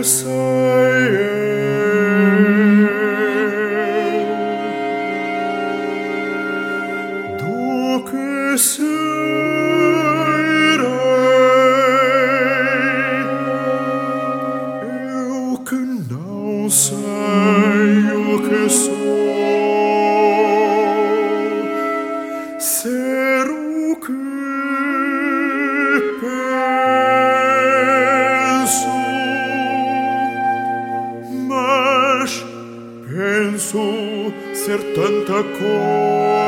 sei eu, do que serei, eu que não sei o que sou, ser o que penso ser tanta coisa